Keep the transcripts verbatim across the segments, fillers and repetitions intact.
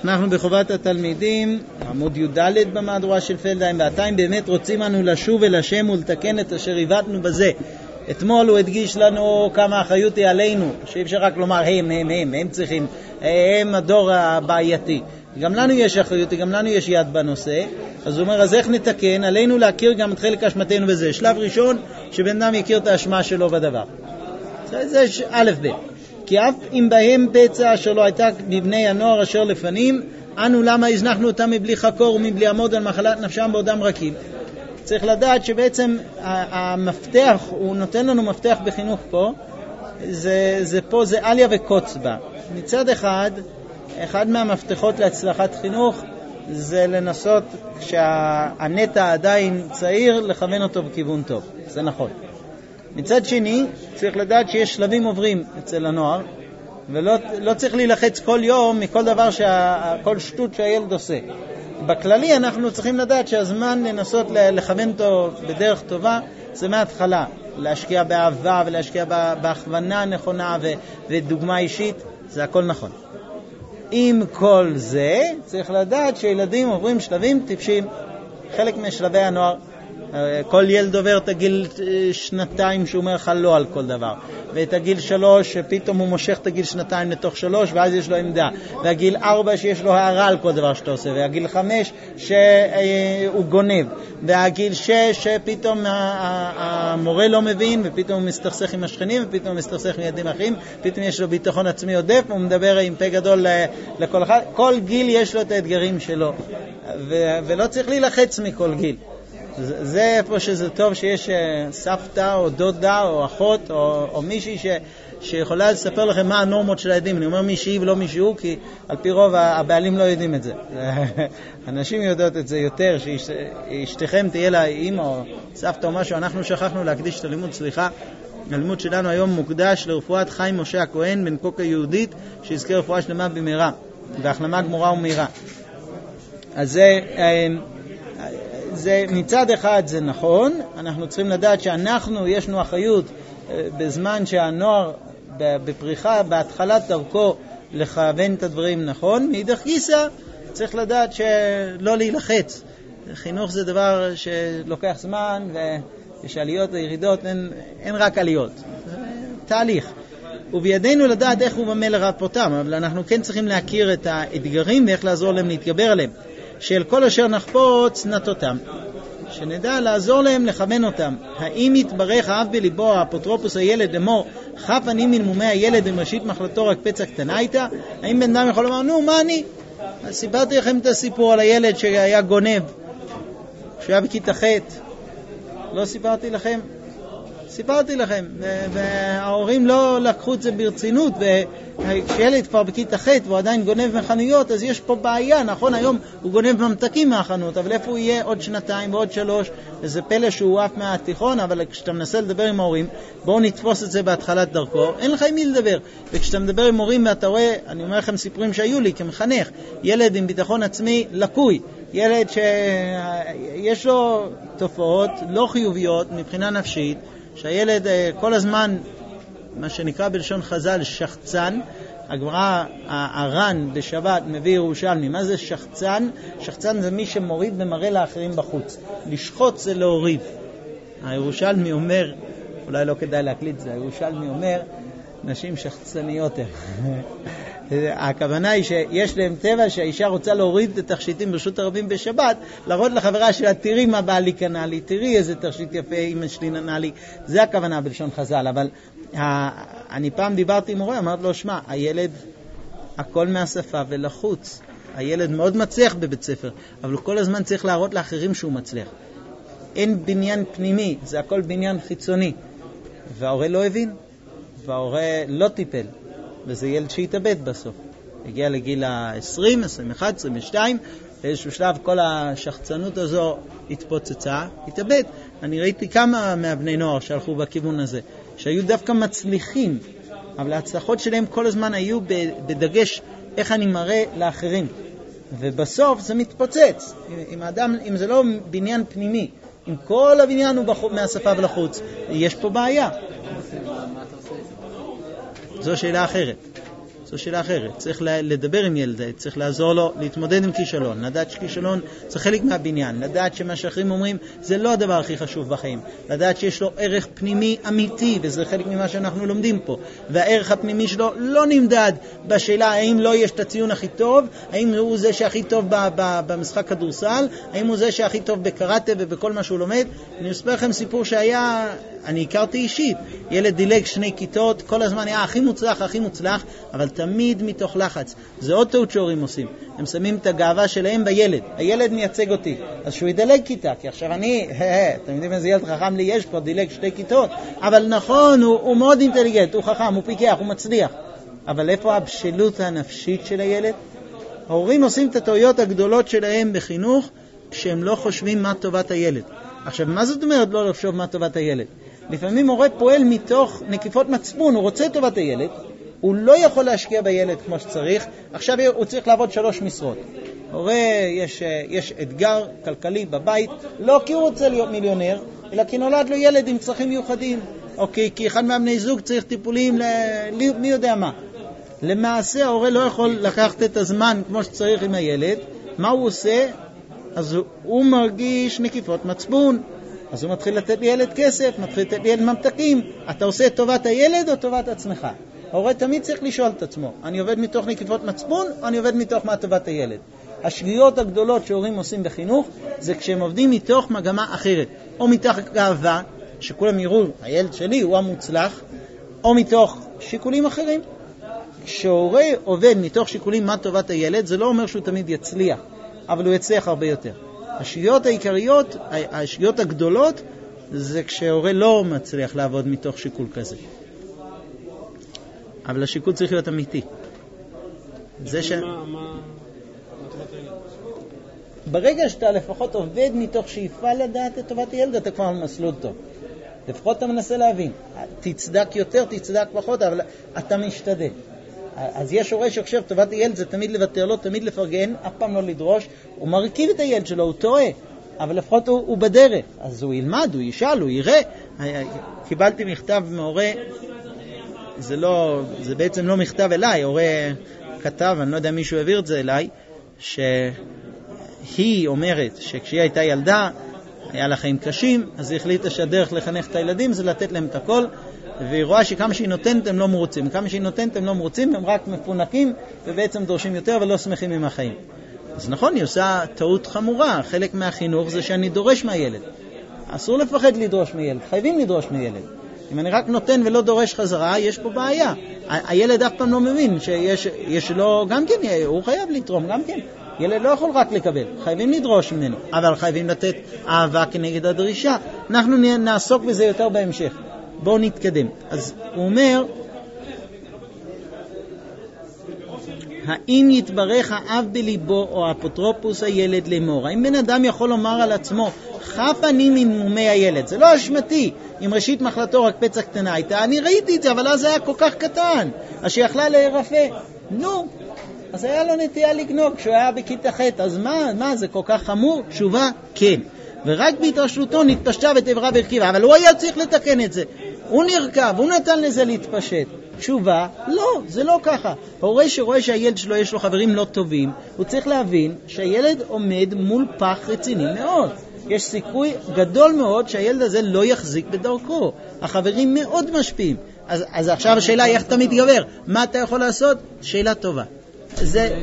אנחנו בחובת התלמידים, עמוד י' ד' במהדורה של פלדהיים, ועתיים באמת רוצים אנו לשוב אל השם ולתקן את אשר עיוותנו בזה. אתמול הוא הדגיש לנו כמה אחריות היא עלינו, שאי אפשר רק לומר הם, הם, הם, הם צריכים, הם הדור הבעייתי. גם לנו יש אחריות, גם לנו יש יד בנושא. אז הוא אומר, אז איך נתקן? עלינו להכיר גם את חלק אשמתנו בזה. שלב ראשון, שבן אדם יכיר את האשמה שלו בדבר. זה א' ב'. כי אף אם בהם פצע אשר לא הייתה מבני הנוער אשר לפנים, אנו למה הזנחנו אותם מבלי חקור ומבלי עמוד על מחלת נפשם בעודם רכים. צריך לדעת שבעצם המפתח, הוא נותן לנו מפתח בחינוך פה, זה, זה פה זה אליה וקוץ בה. מצד אחד, אחד מהמפתחות להצלחת חינוך, זה לנסות כשהנטע עדיין צעיר, לכוון אותו בכיוון טוב. זה נכון. מצד שני, צריך לדעת שיש שלבים עוברים אצל הנוער, ולא לא צריך להילחץ כל יום מכל דבר, שה, כל שטות שהילד עושה. בכללי אנחנו צריכים לדעת שהזמן לנסות לכוון אותו בדרך טובה, זה מההתחלה. להשקיע באהבה ולהשקיע בהכוונה נכונה ו, ודוגמה אישית, זה הכל נכון. עם כל זה, צריך לדעת שילדים עוברים שלבים טיפשים, חלק משלבי הנוער. כל ילד עובר את הגיל שנתיים שהוא אומר לך לא על כל דבר, ואת הגיל שלוש שפתאום הוא מושך את הגיל שנתיים לתוך שלוש ואז יש לו עמדה, והגיל ארבע שיש לו הערה על כל דבר שאתה עושה, והגיל חמש שהוא גונב, והגיל שש שפתאום המורה לא מבין ופתאום הוא מסתכסך עם השכנים ופתאום הוא מסתכסך עם ילדים אחרים, פתאום יש לו ביטחון עצמי עודף והוא מדבר עם פה גדול לכל אחד. כל גיל יש לו את האתגרים שלו ולא צריך להילחץ מכל גיל. זה איפה שזה טוב שיש סבתא או דודה או אחות או, או מישהי ש, שיכולה לספר לכם מה הנורמות של הילדים. אני אומר מישהי ולא מישהו, כי על פי רוב הבעלים לא יודעים את זה. אנשים יודעות את זה יותר, שאשתכם תהיה לה אמא או סבתא או משהו. אנחנו שכחנו להקדיש את הלימוד, סליחה. הלימוד שלנו היום מוקדש לרפואת חיים משה הכהן בן קוקה יהודית, שיזכה רפואה שלמה במהרה והחלמה גמורה ומהירה. אז זה... זה מצד אחד זה נכון, אנחנו צריכים לדעת שאנחנו יש לנו אחריות בזמן שהנוער בפריחה, בהתחלת דרכו לכוון את הדברים נכון. מאידך גיסא צריך לדעת שלא להילחץ. חינוך זה דבר שלוקח זמן ויש עליות וירידות, אין, אין רק עליות, זה תהליך. ובידינו לדעת איך הוא במה לרפאותם, אבל אנחנו כן צריכים להכיר את האתגרים ואיך לעזור להם להתגבר עליהם. של כל אשר נחפוץ נטותם, שנדע לעזור להם לכוון אותם. האם יתברך האב בליבו האפוטרופוס הילד לאמור חף אני מנמומי הילד עם ראשית מחלתו רק פצע קטנה איתה? האם בן אדם יכול לומר נו מה אני? אז סיפרתי לכם את הסיפור על הילד שהיה גונב שהיה בכיתה ח', לא סיפרתי לכם? סיפרתי לכם, וההורים לא לקחו את זה ברצינות, וכשילד כבר בכיתה ח' והוא עדיין גונב מחנויות, אז יש פה בעיה. נכון, היום הוא גונב ממתקים מהחנות, אבל איפה הוא יהיה עוד שנתיים ועוד שלוש? וזה פלא שהוא עף מהתיכון, אבל כשאתה מנסה לדבר עם ההורים, בואו נתפוס את זה בהתחלת דרכו, אין לך עם מי לדבר. וכשאתה מדבר עם הורים ואתה רואה, אני אומר לכם סיפורים שהיו לי כמחנך, ילד עם ביטחון עצמי לקוי, ילד שיש לו תופעות לא חיוביות מבחינה נפשית, שהילד כל הזמן, מה שנקרא בלשון חז"ל, שחצן. הגמרא, הר"ן בשבת מביא ירושלמי. מה זה שחצן? שחצן זה מי שמוריד ומראה לאחרים בחוץ. לשחוץ זה להוריד. הירושלמי אומר, אולי לא כדאי להקליט זה, הירושלמי אומר, נשים שחצניות. הכוונה היא שיש להם טבע שהאישה רוצה להוריד את התכשיטים ברשות הרבים בשבת, להראות לחברה שלה, תראי מה בעלי קנה לי, תראי איזה תכשיט יפה אמא שלי ננה לי. זה הכוונה בלשון חז"ל. אבל אני פעם דיברתי עם מורה, אמרתי לו, שמע, הילד הכל מהשפה ולחוץ. הילד מאוד מצליח בבית ספר, אבל הוא כל הזמן צריך להראות לאחרים שהוא מצליח. אין בניין פנימי, זה הכל בניין חיצוני. וההורה לא הבין, וההורה לא טיפל. וזה ילד שהתאבד בסוף. הגיע לגיל ה-עשרים, עשרים ואחת, עשרים ושתיים, באיזשהו שלב כל השחצנות הזו התפוצצה, התאבד. אני ראיתי כמה מהבני נוער שהלכו בכיוון הזה, שהיו דווקא מצליחים, אבל ההצלחות שלהם כל הזמן היו בדגש איך אני מראה לאחרים. ובסוף זה מתפוצץ. אם האדם, אם זה לא בניין פנימי, אם כל הבניין הוא בחוץ, מהשפה ולחוץ, יש פה בעיה. זו שאלה אחרת. זו שאלה אחרת. צריך לדבר עם ילד, צריך לעזור לו להתמודד עם כישלון, לדעת שכישלון זה חלק מהבניין, לדעת שמה שאחרים אומרים זה לא הדבר הכי חשוב בחיים, לדעת שיש לו ערך פנימי אמיתי, וזה חלק ממה שאנחנו לומדים פה, והערך הפנימי שלו לא נמדד בשאלה האם לא יש את הציון הכי טוב, האם הוא זה שהכי טוב במשחק כדורסל, האם הוא זה שהכי טוב בקראטה ובכל מה שהוא לומד. אני אספר לכם סיפור שהיה, אני הכרתי אישית, ילד דילג שני כיתות, כל הזמן היה הכי מוצלח, הכי מוצלח, אבל תמיד מתוך לחץ. זה עוד טעות שהורים עושים. הם שמים את הגאווה שלהם בילד. הילד מייצג אותי. אז שהוא ידלג כיתה, כי עכשיו אני, אתם יודעים איזה ילד חכם לי יש פה, דילג שתי כיתות. אבל נכון, הוא, הוא מאוד אינטליגנט, הוא חכם, הוא פיקח, הוא מצליח. אבל איפה הבשלות הנפשית של הילד? ההורים עושים את הטעויות הגדולות שלהם בחינוך, כשהם לא חושבים מה טובת הילד. עכשיו, מה זאת אומרת לא לחשוב מה טובת הילד? לפעמים הורה פועל מתוך נקיפות מצפון, הוא רוצה טובת הילד, הוא לא יכול להשקיע בילד כמו שצריך, עכשיו הוא צריך לעבוד שלוש משרות. הורה, יש, יש אתגר כלכלי בבית, לא כי הוא רוצה להיות מיליונר, אלא כי נולד לו ילד עם צרכים מיוחדים, או כי, כי אחד מהבני זוג צריך טיפולים, ל, מי יודע מה. למעשה ההורה לא יכול לקחת את הזמן כמו שצריך עם הילד, מה הוא עושה? אז הוא, הוא מרגיש נקיפות מצפון, אז הוא מתחיל לתת לילד כסף, מתחיל לתת לילד ממתקים. אתה עושה את טובת הילד או טובת עצמך? ההורה תמיד צריך לשאול את עצמו, אני עובד מתוך נקיפות מצפון או אני עובד מתוך מה טובת הילד? השגיאות הגדולות שהורים עושים בחינוך זה כשהם עובדים מתוך מגמה אחרת, או מתוך גאווה שכולם יראו הילד שלי הוא המוצלח, או מתוך שיקולים אחרים. כשהורה עובד מתוך שיקולים מה טובת הילד, זה לא אומר שהוא תמיד יצליח, אבל הוא יצליח הרבה יותר. השגיאות העיקריות, השגיאות הגדולות, זה כשהורה לא מצליח לעבוד מתוך שיקול כזה. אבל השיקול צריך להיות אמיתי. זה ש... ברגע שאתה לפחות עובד מתוך שאיפה לדעת את טובת הילד, אתה כבר מסלול טוב. לפחות אתה מנסה להבין. תצדק יותר, תצדק פחות, אבל אתה משתדל. אז יש הורה שחושב טובת הילד זה תמיד לוותר לו, תמיד לפרגן, אף פעם לא לדרוש. הוא מרכיב את הילד שלו, הוא טועה, אבל לפחות הוא, הוא בדרך. אז הוא ילמד, הוא ישאל, הוא יראה. קיבלתי מכתב מהורה, זה לא, זה בעצם לא מכתב אליי, הורה כתב, אני לא יודע מישהו העביר את זה אליי, שהיא אומרת שכשהיא הייתה ילדה, היה לה חיים קשים, אז היא החליטה שהדרך לחנך את הילדים זה לתת להם את הכל, והיא רואה שכמה שהיא נותנת הם לא מרוצים, כמה שהיא נותנת הם לא מרוצים, הם רק מפונקים ובעצם דורשים יותר ולא שמחים עם החיים. אז נכון, היא עושה טעות חמורה, חלק מהחינוך זה שאני דורש מהילד. אסור לפחד לדרוש מילד, חייבים לדרוש מילד. אם אני רק נותן ולא דורש חזרה, יש פה בעיה. ה- הילד אף פעם לא מבין שיש יש לו, גם כן, הוא חייב לתרום, גם כן. ילד לא יכול רק לקבל, חייבים לדרוש ממנו, אבל חייבים לתת אהבה כנגד הדרישה. אנחנו נעסוק בזה יותר בהמשך. בואו נתקדם. אז הוא אומר, האם יתברך האב בליבו או אפוטרופוס הילד לאמור? האם בן אדם יכול לומר על עצמו, חף אני ממומי הילד? זה לא אשמתי. אם ראשית מחלתו רק פצע קטנה הייתה, אני ראיתי את זה, אבל אז היה כל כך קטן, אז שיכלה להירפא. נו, אז היה לו נטייה לגנוב כשהוא היה בכיתה ח', אז מה, מה, זה כל כך חמור? תשובה, כן. ורק בהתרשלותו נתפשטה ותברה והרכיבה, אבל הוא היה צריך לתקן את זה. הוא נרכב, הוא נתן לזה להתפשט. תשובה, לא, זה לא ככה. הורה שרואה שהילד שלו יש לו חברים לא טובים, הוא צריך להבין שהילד עומד מול פח רציני מאוד. יש סיכוי גדול מאוד שהילד הזה לא יחזיק בדרכו. החברים מאוד משפיעים. אז, אז עכשיו השאלה היא איך אתה מתגבר. מה אתה יכול לעשות? שאלה טובה. זה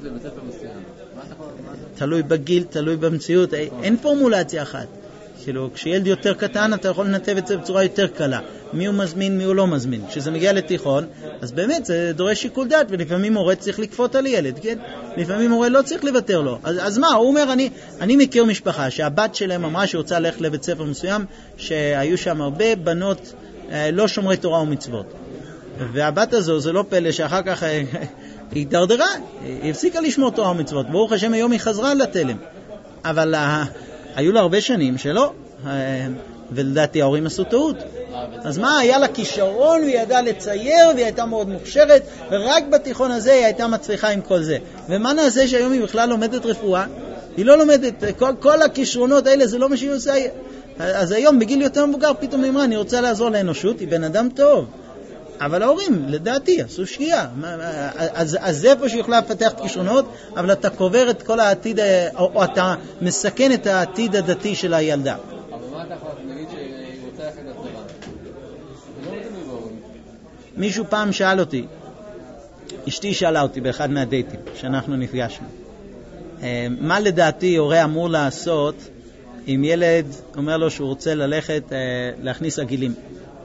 תלוי בגיל, תלוי במציאות. אין פורמולציה אחת. כאילו, כשילד יותר קטן, אתה יכול לנתב את זה בצורה יותר קלה. מי הוא מזמין, מי הוא לא מזמין. כשזה מגיע לתיכון, אז באמת זה דורש שיקול דעת, ולפעמים הורה צריך לקפות על ילד, כן? לפעמים הורה לא צריך לוותר לו. אז, אז מה? הוא אומר, אני, אני מכיר משפחה שהבת שלהם אמרה שהיא רוצה ללכת לבית ספר מסוים, שהיו שם הרבה בנות אה, לא שומרי תורה ומצוות. והבת הזו, זה לא פלא שאחר כך אה, היא דרדרה, היא הפסיקה לשמור תורה ומצוות. ברוך השם, היום היא חזרה לתלם. אבל אה, היו לה הרבה שנים שלא, ולדעתי ההורים עשו טעות. אז מה, היה לה כישרון והיא ידעה לצייר והיא הייתה מאוד מוכשרת, ורק בתיכון הזה היא הייתה מצליחה עם כל זה. ומה נעשה שהיום היא בכלל לומדת רפואה? היא לא לומדת, כל, כל הכישרונות האלה זה לא מה שהיא עושה. אז היום בגיל יותר מבוגר פתאום היא אמרה, אני רוצה לעזור לאנושות, היא בן אדם טוב. אבל ההורים, לדעתי, עשו שגיאה. אז, אז זה איפה שיכולה לפתח כישרונות, אבל אתה קובר את כל העתיד, או, או אתה מסכן את העתיד הדתי של הילדה. אבל מה אתה יכול להגיד שהיא רוצה ללכת לצבא? זה לא מתאים בהורים. מישהו פעם שאל אותי, אשתי שאלה אותי באחד מהדייטים שאנחנו נפגשנו, מה לדעתי הורה אמור לעשות אם ילד אומר לו שהוא רוצה ללכת להכניס עגילים.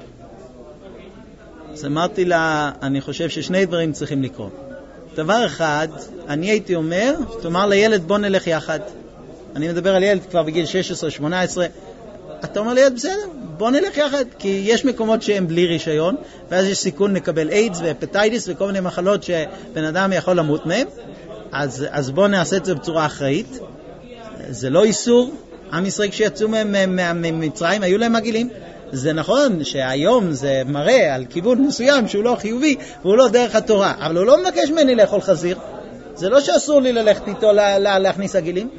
אז אמרתי לה, אני חושב ששני דברים צריכים לקרות. דבר אחד, אני הייתי אומר, תאמר לילד בוא נלך יחד. אני מדבר על ילד כבר בגיל שש עשרה שמונה עשרה. אתה אומר לילד בסדר, בוא נלך יחד, כי יש מקומות שהם בלי רישיון, ואז יש סיכון לקבל איידס והפטייטיס וכל מיני מחלות שבן אדם יכול למות מהם. אז, אז בוא נעשה את זה בצורה אחראית. זה לא איסור. עם ישראל כשיצאו ממצרים היו להם עגילים. זה נכון שהיום זה מראה על כיוון מסוים שהוא לא חיובי והוא לא דרך התורה, אבל הוא לא מבקש ממני לאכול חזיר. זה לא שאסור לי ללכת איתו לה, לה, להכניס עגילים.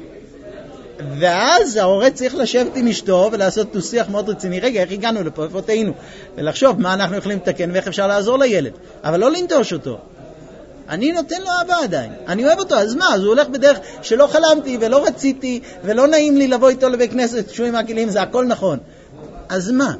ואז ההורה צריך לשבת עם אשתו ולעשות תושיח מאוד רציני. רגע, איך הגענו לפה? איפה תהינו? ולחשוב מה אנחנו יכולים לתקן ואיך אפשר לעזור לילד. אבל לא לנטוש אותו. אני נותן לו אהבה עדיין. אני אוהב אותו, אז מה? אז הוא הולך בדרך שלא חלמתי ולא רציתי ולא נעים לי לבוא איתו לבית כנסת שהוא עם עגילים, זה הכל נכון. אז מה?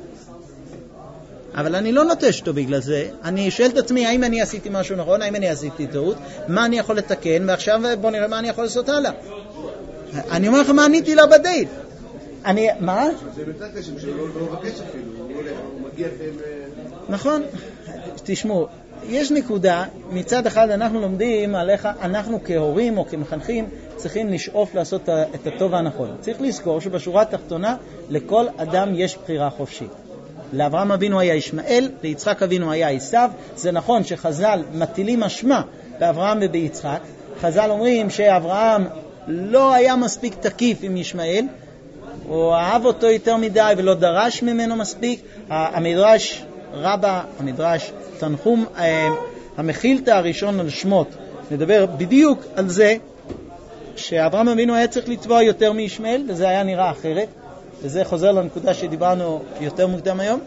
אבל אני לא נוטש אותו בגלל זה. אני שואל את עצמי, האם אני עשיתי משהו נכון, האם אני עשיתי טעות, מה אני יכול לתקן, ועכשיו בוא נראה מה אני יכול לעשות הלאה. אני אומר לך מה עניתי לה בדייט. אני, מה? זה מצד קשים שלא לא מבקש אפילו, הוא מגיע אתם... נכון, תשמעו, יש נקודה, מצד אחד אנחנו לומדים עליך, אנחנו כהורים או כמחנכים צריכים לשאוף לעשות את הטוב הנכון. צריך לזכור שבשורה התחתונה לכל אדם יש בחירה חופשית. לאברהם אבינו היה ישמעאל, ליצחק אבינו היה עשיו. זה נכון שחז"ל מטילים אשמה באברהם וביצחק. חז"ל אומרים שאברהם לא היה מספיק תקיף עם ישמעאל, הוא אהב אותו יותר מדי ולא דרש ממנו מספיק. המדרש רבה, המדרש תנחום, המחילתא הראשון על שמות, נדבר בדיוק על זה שאברהם אבינו היה צריך לתבוע יותר מישמעאל, וזה היה נראה אחרת, וזה חוזר לנקודה שדיברנו יותר מוקדם היום.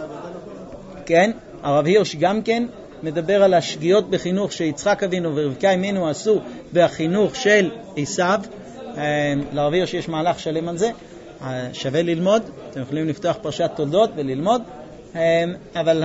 כן, הרב הירש גם כן מדבר על השגיאות בחינוך שיצחק אבינו ורבקה אמנו עשו בחינוך של עשיו. לרב הירש יש מהלך שלם על זה, שווה ללמוד, אתם יכולים לפתוח פרשת תולדות וללמוד. אבל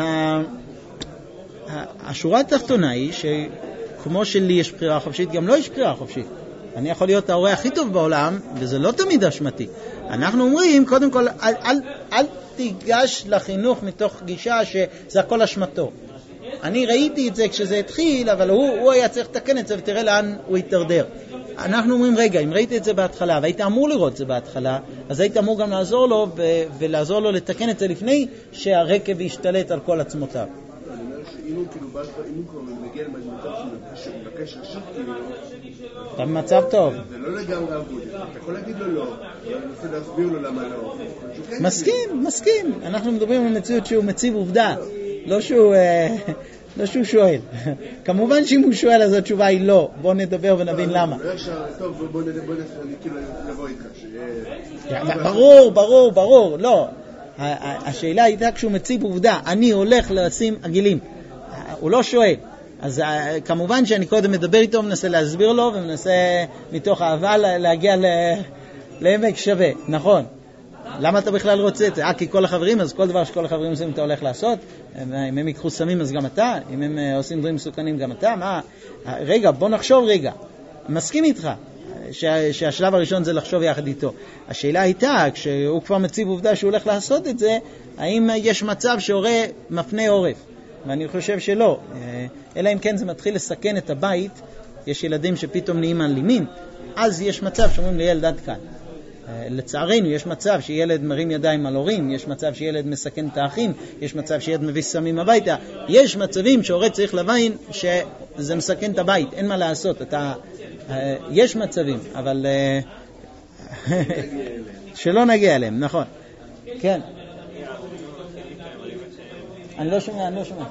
השורה התחתונה היא שכמו שלי יש בחירה חופשית, גם לא יש בחירה חופשית. אני יכול להיות ההורה הכי טוב בעולם, וזה לא תמיד אשמתי. אנחנו אומרים, קודם כל, אל, אל, אל תיגש לחינוך מתוך גישה שזה הכל אשמתו. אני ראיתי את זה כשזה התחיל, אבל הוא, הוא היה צריך לתקן את זה, ותראה לאן הוא יתדרדר. אנחנו אומרים, רגע, אם ראיתי את זה בהתחלה, והיית אמור לראות את זה בהתחלה, אז היית אמור גם לעזור לו, ו- ולעזור לו לתקן את זה לפני שהרכב ישתלט על כל עצמותיו. אני אומר שאם הוא כאילו, אם הוא כבר מגיע למצב שהוא מבקש רשות, אתה במצב טוב. זה לא לגמרי עבוד. אתה יכול להגיד לו לא, אבל אני רוצה להסביר לו למה לא. מסכים, מסכים. אנחנו מדברים על מציאות שהוא מציב עובדה, לא שהוא... לא שהוא שואל. כמובן שאם הוא שואל אז התשובה היא לא. בוא נדבר ונבין למה. טוב, בוא נדבר, כאילו לבוא איתך. ברור, ברור, ברור. לא. השאלה הייתה כשהוא מציב עובדה. אני הולך לשים עגילים. הוא לא שואל. אז כמובן שאני קודם מדבר איתו, מנסה להסביר לו, ומנסה מתוך אהבה להגיע לעמק שווה. נכון. למה אתה בכלל רוצה את זה? אה, כי כל החברים, אז כל דבר שכל החברים עושים אתה הולך לעשות. אם הם יקחו סמים אז גם אתה, אם הם עושים דברים מסוכנים גם אתה. מה? רגע, בוא נחשוב רגע. מסכים איתך שהשלב הראשון זה לחשוב יחד איתו. השאלה הייתה, כשהוא כבר מציב עובדה שהוא הולך לעשות את זה, האם יש מצב שהורה מפנה עורף? ואני חושב שלא. אלא אם כן זה מתחיל לסכן את הבית, יש ילדים שפתאום נהיים אלימים, אז יש מצב שאומרים לילד עד כאן. לצערנו יש מצב שילד מרים ידיים על הורים, יש מצב שילד מסכן את האחים, יש מצב שילד מביא סמים הביתה, יש מצבים שהורה צריך להבין שזה מסכן את הבית, אין מה לעשות, אתה, יש מצבים, אבל שלא נגיע אליהם, נכון. כן. אני לא שומע, אני לא שומע.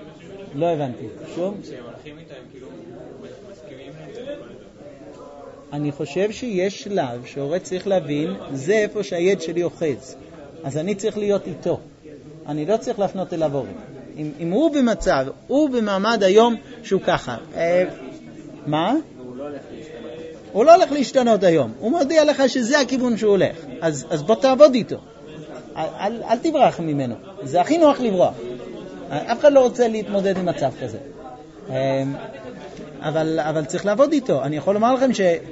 לא הבנתי. שום? כשהם הולכים איתם, כאילו, מסכימים להם. אני חושב שיש שלב שהורה צריך להבין, זה איפה שהילד שלי אוחז. אז אני צריך להיות איתו. אני לא צריך להפנות אליו הורים. אם, אם הוא במצב, הוא במעמד היום שהוא ככה. אה, מה? הוא לא הולך להשתנות היום. הוא מודיע לך שזה הכיוון שהוא הולך. אז, אז בוא תעבוד איתו. אל, אל, אל תברח ממנו. זה הכי נוח לברוח. אף אחד לא רוצה להתמודד עם מצב כזה. אה, אבל, אבל צריך לעבוד איתו. אני יכול לומר לכם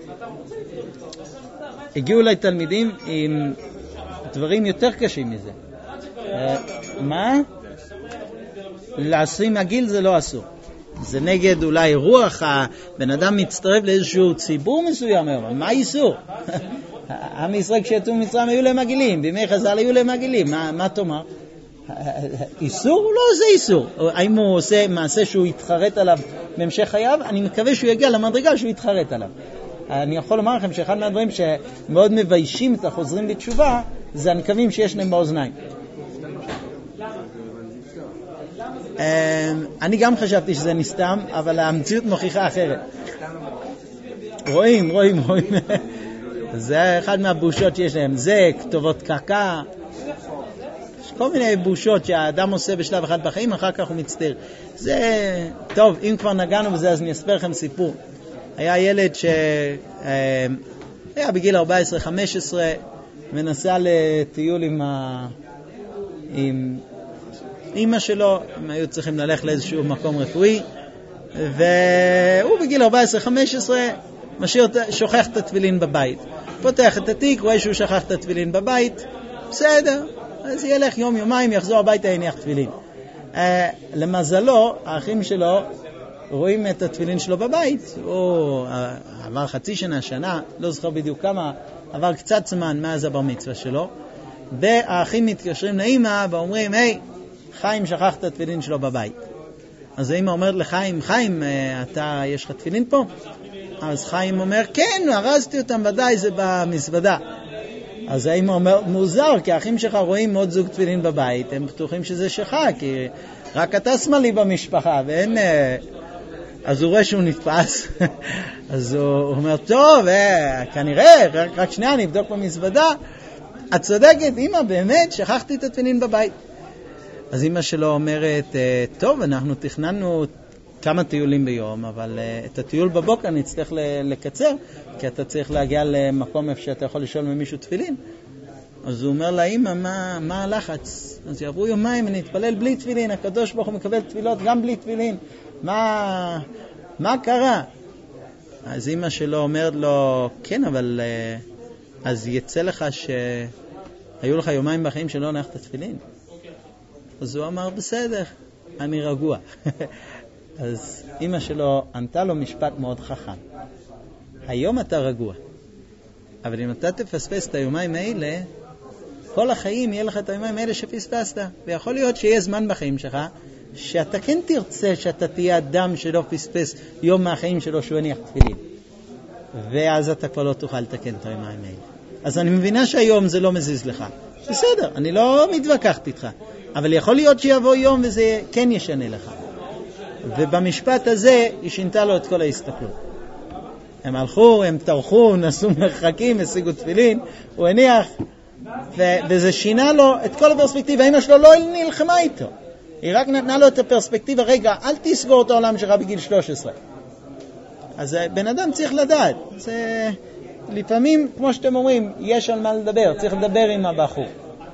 שהגיעו אליי תלמידים עם דברים יותר קשים מזה. מה? לעשרים הגיל זה לא אסור. זה נגד אולי רוח, הבן אדם מצטרף לאיזשהו ציבור מסוים היום. מה איסור? עם ישראל כשיצאו מצרים היו להם הגילים, בימי חז"ל היו להם הגילים. מה, מה תאמר? איסור? לא, זה איסור. האם הוא עושה מעשה שהוא יתחרט עליו בהמשך חייו? אני מקווה שהוא יגיע למדרגה שהוא יתחרט עליו. אני יכול לומר לכם שאחד מהדברים שמאוד מביישים את החוזרים בתשובה זה הנקבים שיש להם באוזניים. אני גם חשבתי שזה נסתם, אבל המציאות מוכיחה אחרת. רואים, רואים, רואים. זה אחד מהבושות שיש להם. זה כתובות קקה. יש כל מיני בושות שהאדם עושה בשלב אחד בחיים, אחר כך הוא מצטער. זה טוב, אם כבר נגענו בזה, אז אני אספר לכם סיפור. היה ילד שהיה בגיל ארבע עשרה חמש עשרה, ונסע לטיול עם ה... עם אמא שלו, הם היו צריכים ללכת לאיזשהו מקום רפואי, והוא בגיל ארבע עשרה חמש עשרה משאיר, שוכח את התפילין בבית. פותח את התיק, רואה שהוא שכח את התפילין בבית, בסדר, אז ילך יום יומיים, יחזור הביתה, יניח תפילין. Uh, למזלו, האחים שלו רואים את התפילין שלו בבית. הוא עבר חצי שנה, שנה, לא זוכר בדיוק כמה, עבר קצת זמן מאז הבר מצווה שלו, והאחים מתקשרים לאמא ואומרים, היי, חיים שכח את התפילין שלו בבית. אז האמא אומרת לחיים, חיים, אתה, יש לך תפילין פה? אז חיים אומר, כן, הרזתי אותם, ודאי, זה במזוודה. אז האמא אומר, מוזר, כי האחים שלך רואים עוד זוג תפילין בבית, הם בטוחים שזה שלך, כי רק אתה שמאלי במשפחה, ואין... אז הוא רואה שהוא נתפס, אז הוא אומר, טוב, אה, כנראה, רק, רק שנייה, אני אבדוק במזוודה. את צודקת, אמא, באמת, שכחתי את התפילין בבית. אז אמא שלו אומרת, טוב, אנחנו תכננו כמה טיולים ביום, אבל את הטיול בבוקר נצטרך לקצר, כי אתה צריך להגיע למקום איפה שאתה יכול לשאול ממישהו תפילין. אז הוא אומר לאמא, מה, מה הלחץ? אז יעברו יומיים, אני אתפלל בלי תפילין, הקדוש ברוך הוא מקבל תפילות גם בלי תפילין. מה, מה קרה? אז אמא שלו אומרת לו, כן, אבל אז יצא לך שהיו לך יומיים בחיים שלא הנחת תפילין. אז הוא אמר, בסדר, אני רגוע. אז אמא שלו ענתה לו משפט מאוד חכם. היום אתה רגוע, אבל אם אתה תפספס את היומיים האלה, כל החיים יהיה לך את היומיים האלה שפספסת. ויכול להיות שיהיה זמן בחיים שלך, שאתה כן תרצה שאתה תהיה אדם שלא פספס יום מהחיים שלו שהוא הניח תפילין. ואז אתה כבר לא תוכל לתקן את היומיים האלה. אז אני מבינה שהיום זה לא מזיז לך. בסדר, אני לא מתווכחת איתך. אבל יכול להיות שיבוא יום וזה כן ישנה לך. ובמשפט הזה היא שינתה לו את כל ההסתכלות. הם הלכו, הם תרחו, נסעו מרחקים, השיגו תפילין, הוא הניח, ו- וזה שינה לו את כל הפרספקטיבה. אמא שלו לא נלחמה איתו. היא רק נתנה לו את הפרספקטיבה, רגע, אל תסגור את העולם שלך בגיל שלוש עשרה. אז בן אדם צריך לדעת. זה... לפעמים, כמו שאתם אומרים, יש על מה לדבר, צריך לדבר עם הבחור.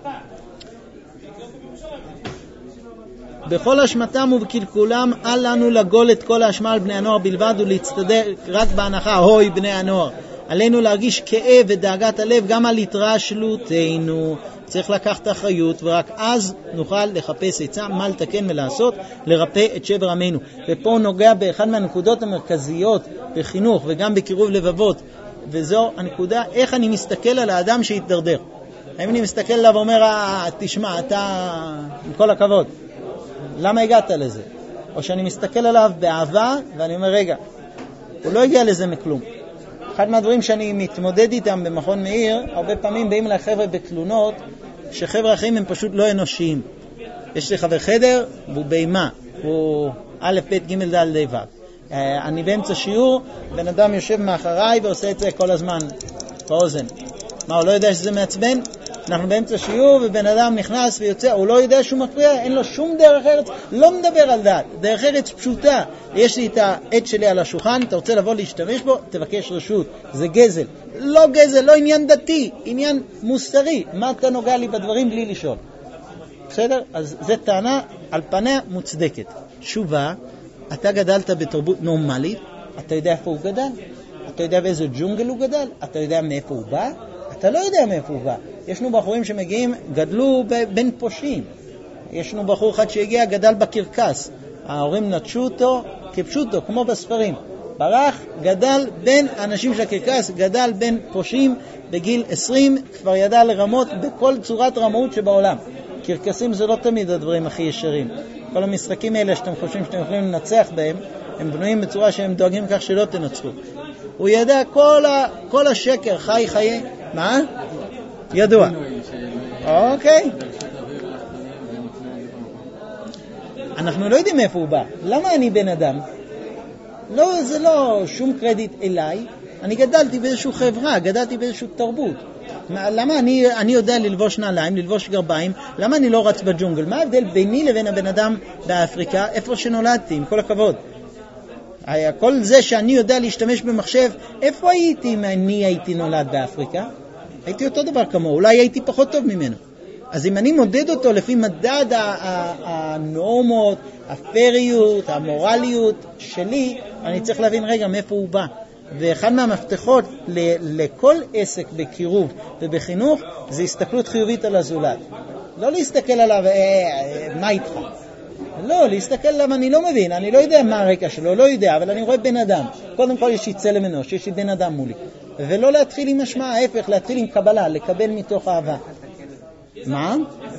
בכל אשמתם ובקלקולם אל לנו לגול את כל האשמה על בני הנוער בלבד ולהצטדק רק בהנחה, הוי בני הנוער. עלינו להרגיש כאב ודאגת הלב גם על התרשלותנו. צריך לקחת אחריות, ורק אז נוכל לחפש עצה מה לתקן ולעשות לרפא את שבר עמנו. ופה נוגע באחד מהנקודות המרכזיות בחינוך וגם בקירוב לבבות, וזו הנקודה, איך אני מסתכל על האדם שהתדרדר. האם אני מסתכל עליו ואומר, אה, תשמע, אתה, עם כל הכבוד, למה הגעת לזה? או שאני מסתכל עליו באהבה ואני אומר, רגע, הוא לא הגיע לזה מכלום. אחד מהדברים שאני מתמודד איתם במכון מאיר, הרבה פעמים באים אליי חבר'ה בתלונות, שחבר'ה אחרים הם פשוט לא אנושיים. יש לי חבר חדר, והוא בימה, הוא א' ב' ג' ד' ד' ו'. אני באמצע שיעור, בן אדם יושב מאחריי ועושה את זה כל הזמן באוזן. מה, הוא לא יודע שזה מעצבן? אנחנו באמצע שיעור ובן אדם נכנס ויוצא, הוא לא יודע שהוא מפריע, אין לו שום דרך ארץ, לא מדבר על דעת, דרך ארץ פשוטה. יש לי את העט שלי על השולחן, אתה רוצה לבוא להשתמש בו, תבקש רשות, זה גזל. לא גזל, לא עניין דתי, עניין מוסרי. מה אתה נוגע לי בדברים בלי לשאול? בסדר? אז זו טענה על פניה מוצדקת. שובה, אתה גדלת בתרבות נורמלית, אתה יודע איפה הוא גדל? אתה יודע באיזה ג'ונגל הוא גדל? אתה יודע מאיפה הוא בא? אתה לא יודע מאיפה הוא בא. ישנו בחורים שמגיעים, גדלו בין פושעים. ישנו בחור אחד שהגיע, גדל בקרקס. ההורים נטשו אותו, כיבשו אותו, כמו בספרים. ברח, גדל בין אנשים של הקרקס, גדל בין פושעים בגיל עשרים, כבר ידע לרמות בכל צורת רמאות שבעולם. קרקסים זה לא תמיד הדברים הכי ישרים. כל המשחקים האלה שאתם חושבים שאתם יכולים לנצח בהם, הם בנויים בצורה שהם דואגים כך שלא תנצחו. הוא ידע כל, ה, כל השקר, חי חיי. מה? ידוע. אוקיי. אנחנו לא יודעים איפה הוא בא. למה אני בן אדם? לא, זה לא שום קרדיט אליי. אני גדלתי באיזושהי חברה, גדלתי באיזושהי תרבות. למה אני, אני יודע ללבוש נעליים, ללבוש גרביים? למה אני לא רץ בג'ונגל? מה ההבדל ביני לבין הבן אדם באפריקה, איפה שנולדתי, עם כל הכבוד? כל זה שאני יודע להשתמש במחשב, איפה הייתי אם אני הייתי נולד באפריקה? הייתי אותו דבר כמו, אולי הייתי פחות טוב ממנו. אז אם אני מודד אותו לפי מדד הנורמות, הפריות, המורליות שלי, אני צריך להבין רגע מאיפה הוא בא. ואחד מהמפתחות לכל עסק בקירוב ובחינוך זה הסתכלות חיובית על הזולת. לא להסתכל עליו, אה, מה איתך? לא, להסתכל עליו אני לא מבין, אני לא יודע מה הרקע שלו, לא יודע, אבל אני רואה בן אדם. קודם כל יש לי צלם אנוש, יש לי בן אדם מולי. ולא להתחיל עם משמע, ההפך, להתחיל עם קבלה, לקבל מתוך אהבה. מה?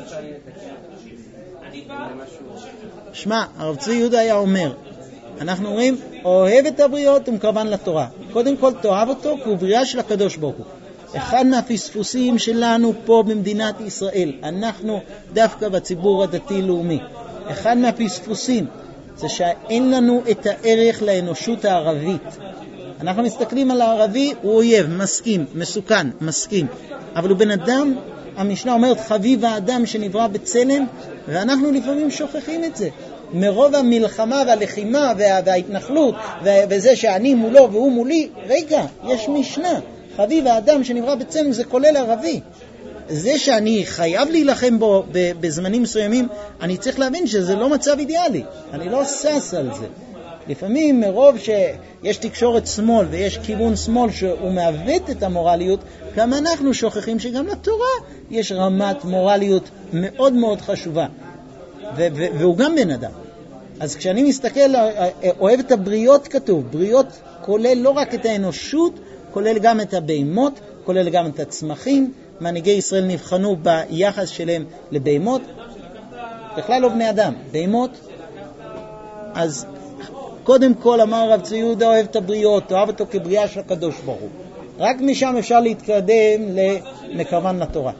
שמע, הרב צבי יהודה היה אומר, אנחנו אומרים, אוהב את הבריות ומקרבן לתורה. קודם כל תאהב אותו, כי הוא בריאה של הקדוש ברוך הוא. אחד מהפספוסים שלנו פה במדינת ישראל, אנחנו דווקא בציבור הדתי-לאומי, אחד מהפספוסים זה שאין לנו את הערך לאנושות הערבית. אנחנו מסתכלים על הערבי, הוא אויב, מסכים, מסוכן, מסכים. אבל הוא בן אדם, המשנה אומרת, חביב האדם שנברא בצלם, ואנחנו לפעמים שוכחים את זה. מרוב המלחמה והלחימה וה, וההתנחלות וזה שאני מולו והוא מולי, רגע, יש משנה. חביב האדם שנברא בצלם זה כולל ערבי. זה שאני חייב להילחם בו בזמנים מסוימים, אני צריך להבין שזה לא מצב אידיאלי. אני לא סס על זה. לפעמים מרוב שיש תקשורת שמאל ויש כיוון שמאל שהוא מעוות את המורליות, גם אנחנו שוכחים שגם לתורה יש רמת מורליות מאוד מאוד חשובה. והוא גם בן אדם. אז כשאני מסתכל, אוהב את הבריות כתוב, בריות כולל לא רק את האנושות, כולל גם את הבהמות, כולל גם את הצמחים. מנהיגי ישראל נבחנו ביחס שלהם לבהמות, בכלל לא בני אדם, בהמות. אז קודם כל אמר רב צבי יהודה, אוהב את הבריות, אוהב אותו כבריאה של הקדוש ברוך הוא. רק משם אפשר להתקדם למקרבן לתורה.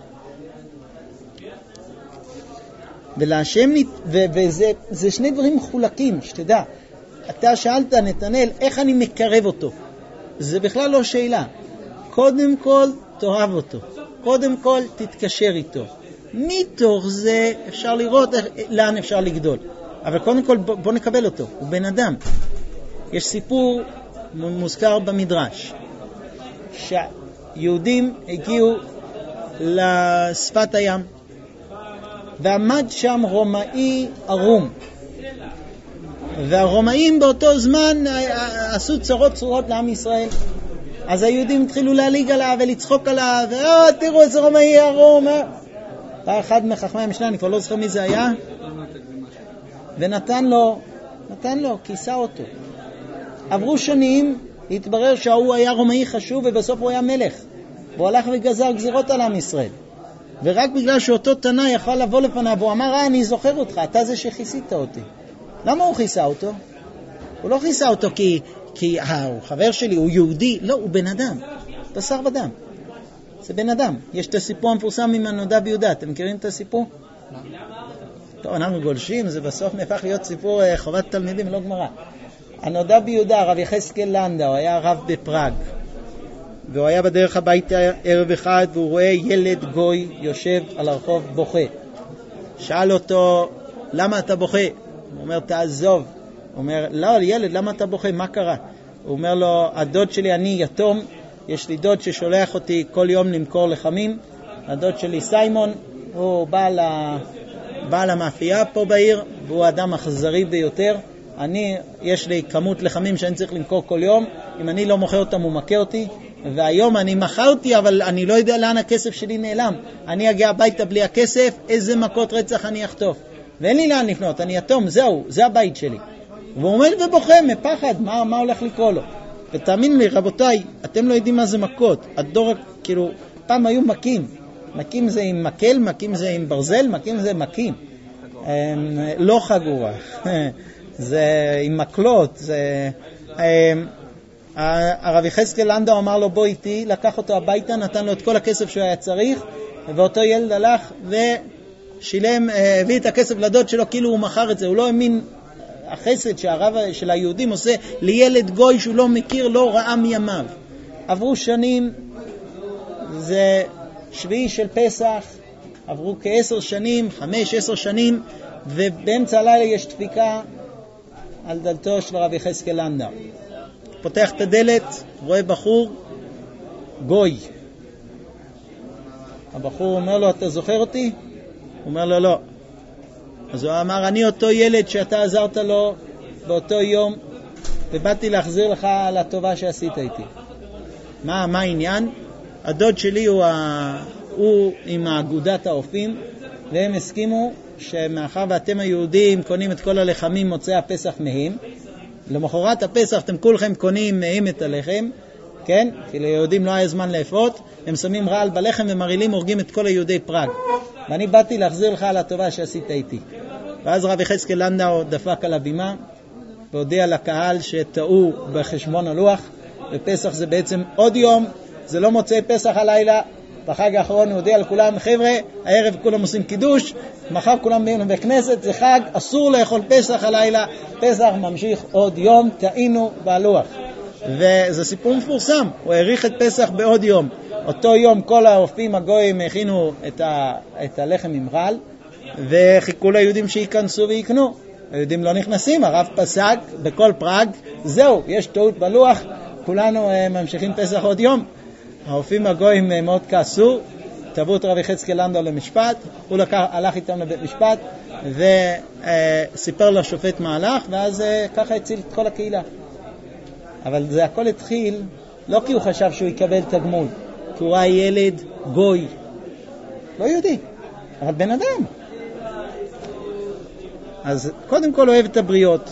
ולהשם, וזה זה שני דברים מחולקים, שתדע. אתה שאלת, נתנאל, איך אני מקרב אותו? זה בכלל לא שאלה. קודם כל, תאהב אותו. קודם כל, תתקשר איתו. מתוך זה אפשר לראות איך, לאן אפשר לגדול. אבל קודם כל, בוא, בוא נקבל אותו. הוא בן אדם. יש סיפור מוזכר במדרש, שיהודים הגיעו לשפת הים, ועמד שם רומאי ערום. והרומאים באותו זמן עשו צרות צורות לעם ישראל. אז היהודים התחילו להליג עליו ולצחוק עליו, אה, תראו איזה רומאי ערום. בא אחד מחכמי המשנה, אני כבר לא זוכר מי זה היה, ונתן לו, נתן לו, כיסה אותו. עברו שנים, התברר שהוא היה רומאי חשוב, ובסוף הוא היה מלך. והוא הלך וגזר גזירות על עם ישראל. ורק בגלל שאותו תנא יכול לבוא לפניו, הוא אמר, אה, אני זוכר אותך, אתה זה שכיסית אותי. למה הוא כיסה אותו? הוא לא כיסה אותו כי, כי אה, הוא חבר שלי, הוא יהודי. לא, הוא בן אדם. בשר ודם. זה בן אדם. יש את הסיפור המפורסם עם הנודע ביהודה. אתם מכירים את הסיפור? טוב, אנחנו גולשים, זה בסוף נהפך להיות סיפור חובת תלמידים, לא גמרא. הנודע ביהודה, הרב יחזקאל לנדאו, היה רב בפראג, והוא היה בדרך הביתה ערב אחד, והוא רואה ילד גוי יושב על הרחוב בוכה. שאל אותו, למה אתה בוכה? הוא אומר, תעזוב. הוא אומר, לא, ילד, למה אתה בוכה? מה קרה? הוא אומר לו, הדוד שלי, אני יתום, יש לי דוד ששולח אותי כל יום למכור לחמים. הדוד שלי סיימון, הוא בעל, ה... בעל המאפייה פה בעיר, והוא אדם אכזרי ביותר. אני, יש לי כמות לחמים שאני צריך למכור כל יום, אם אני לא מוכר אותם הוא מכה אותי, והיום אני מכרתי, אבל אני לא יודע לאן הכסף שלי נעלם. אני אגיע הביתה בלי הכסף, איזה מכות רצח אני אחטוף. ואין לי לאן לפנות, אני יתום, זהו, זה הבית שלי. והוא עומד ובוכה מפחד, מה, מה הולך לקרוא לו? ותאמין לי, רבותיי, אתם לא יודעים מה זה מכות. הדור, כאילו, פעם היו מכים. מכים זה עם מקל, מכים זה עם ברזל, מכים זה מכים. לא חגורה. זה עם מקלות. זה... הרב יחזקאל לנדאו אמר לו, בוא איתי, לקח אותו הביתה, נתן לו את כל הכסף שהוא היה צריך, ואותו ילד הלך ושילם, הביא את הכסף לדוד שלו, כאילו הוא מכר את זה. הוא לא האמין החסד שהרב של היהודים עושה לילד גוי שהוא לא מכיר, לא ראה מימיו. עברו שנים, זה שביעי של פסח, עברו כעשר שנים, חמש, עשר שנים, ובאמצע הלילה יש דפיקה על דלתו של הרב יחזקאל לנדאו. פותח את הדלת, רואה בחור גוי. הבחור אומר לו, אתה זוכר אותי? הוא אומר לו, לא. אז הוא אמר, אני אותו ילד שאתה עזרת לו באותו יום, ובאתי להחזיר לך על הטובה שעשית איתי. מה, מה העניין? הדוד שלי הוא, ה... הוא עם האגודת האופים, והם הסכימו שמאחר ואתם היהודים קונים את כל הלחמים מוצאי הפסח מהם, למחרת הפסח אתם כולכם קונים מהם את הלחם, כן? כי ליהודים לא היה זמן לאפות, הם שמים רעל בלחם ומרילים, הורגים את כל היהודי פראג. ואני באתי להחזיר לך על הטובה שעשית איתי. ואז רב יחזקאל לנדאו דפק על הבימה, והודיע לקהל שטעו בחשבון הלוח, ופסח זה בעצם עוד יום, זה לא מוצא פסח הלילה. בחג האחרון הוא הודיע לכולם, חבר'ה, הערב כולם עושים קידוש, מחר כולם באים בכנסת, זה חג, אסור לאכול פסח הלילה, פסח ממשיך עוד יום, טעינו בלוח. וזה סיפור מפורסם, הוא העריך את פסח בעוד יום. אותו יום כל האופים הגויים הכינו את, ה, את הלחם עם רעל, וחיכו ליהודים שייכנסו ויקנו. היהודים לא נכנסים, הרב פסק בכל פראג, זהו, יש טעות בלוח, כולנו ממשיכים פסח עוד יום. האופים הגויים מאוד כעסו, תבעו את רב יחזקאל לנדאו למשפט, הוא לקח, הלך איתם לבית משפט, וסיפר לשופט מה הלך, ואז ככה הציל את כל הקהילה. אבל זה הכל התחיל, לא כי הוא חשב שהוא יקבל תגמול, כי הוא ראה ילד גוי, לא יהודי, אבל בן אדם. אז קודם כל אוהב את הבריות.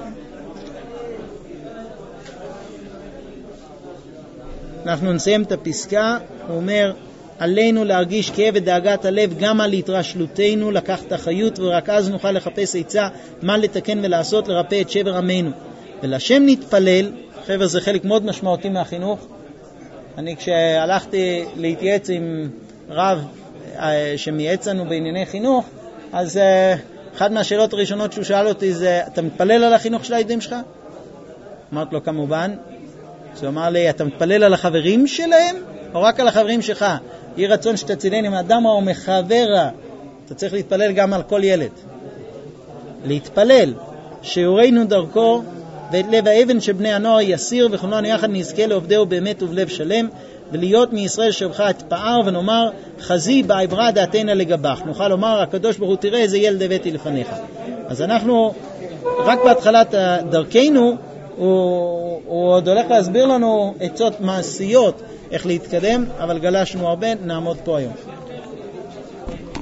אנחנו נסיים את הפסקה, הוא אומר, עלינו להרגיש כאב ודאגת הלב גם על התרשלותנו, לקחת אחריות, ורק אז נוכל לחפש עצה מה לתקן ולעשות לרפא את שבר עמנו. ולשם נתפלל, חבר זה חלק מאוד משמעותי מהחינוך. אני כשהלכתי להתייעץ עם רב שמייעץ לנו בענייני חינוך, אז אחת מהשאלות הראשונות שהוא שאל אותי זה, אתה מתפלל על החינוך של הילדים שלך? אמרת לו כמובן. אז הוא אמר לי, אתה מתפלל על החברים שלהם או רק על החברים שלך? יהי רצון שתצילני מאדם או מחברה. אתה צריך להתפלל גם על כל ילד. להתפלל שיורנו דרכו ואת לב האבן שבני הנוער יסיר, וכולנו יחד נזכה לעובדהו באמת ובלב שלם, ולהיות מישראל שבך את פער, ונאמר חזי בעברה דעתנה לגבך. נוכל לומר, הקדוש ברוך הוא תראה איזה ילד הבאתי לפניך. אז אנחנו רק בהתחלת דרכנו, הוא, הוא עוד הולך להסביר לנו עצות מעשיות איך להתקדם, אבל גלשנו הרבה, נעמוד פה היום.